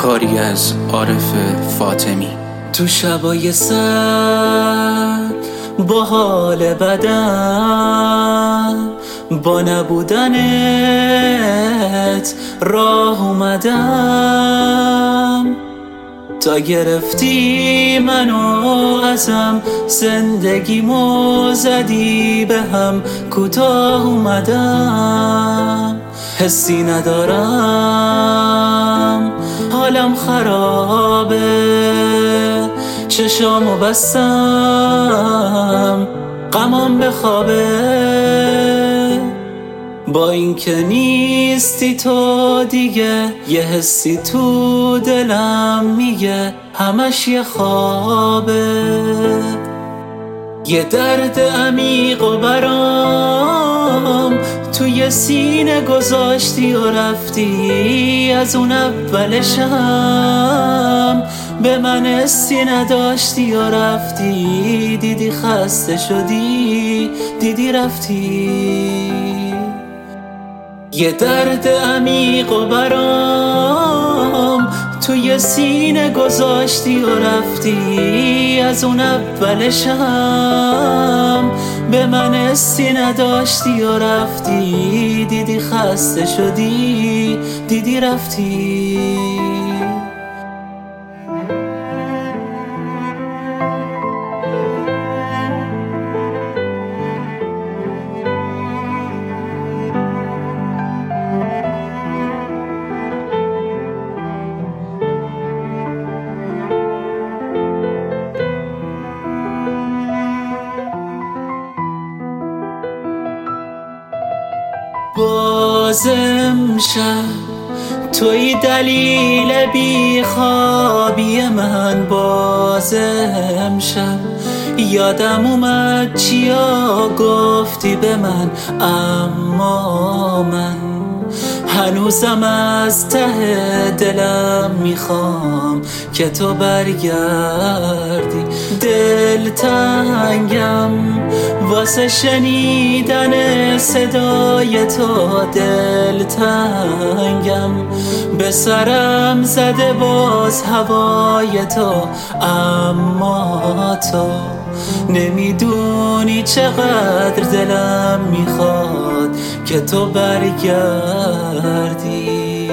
کاری از عارف فاطمی. تو شبای سر با حال بدم، با نبودنت راه اومدم، تا گرفتی منو ازم، زندگیمو زدی به هم، کوتاه اومدم. حسی ندارم، حالم خرابه، چشامو بستم، غمام بخوابه. با اینکه نیستی تو دیگه، یه حسی تو دلم میگه همش یه خوابه. یه درد عمیق و برام توی سینه گذاشتی و رفتی، از اون اولشم به من حسی نداشتی و رفتی. دیدی خسته شدی، دیدی رفتی. یه درد عمیق و برام توی سینه گذاشتی و رفتی، از اون اولشم به من حسی نداشتی و رفتی. دیدی خسته شدی، دیدی رفتی. باز امشب توی دلیل بیخوابی من، باز امشب یادم اومد چیا گفتی به من، اما من هنوزم از ته دلم میخوام که تو برگردی. دلتنگم واسه شنیدن صدای تو، دلتنگم به سرم زده باز هوای تو، اما تو نمیدونی چقدر دلم میخواد که تو برگردی.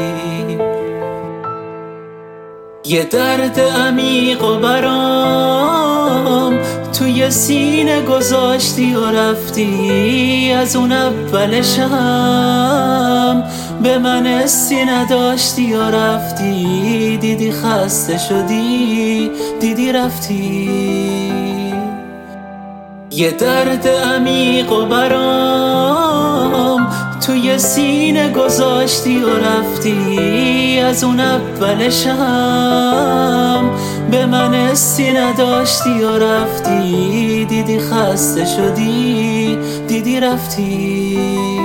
یه درد عمیق و برام توی سینه گذاشتی و رفتی، از اون اولشم به من حسی نداشتی و رفتی. دیدی خسته شدی، دیدی رفتی. یه درد عمیق و برام توی سینه گذاشتی و رفتی، از اون اولشم به من حسی نداشتی و رفتی. دیدی خسته شدی، دیدی رفتی.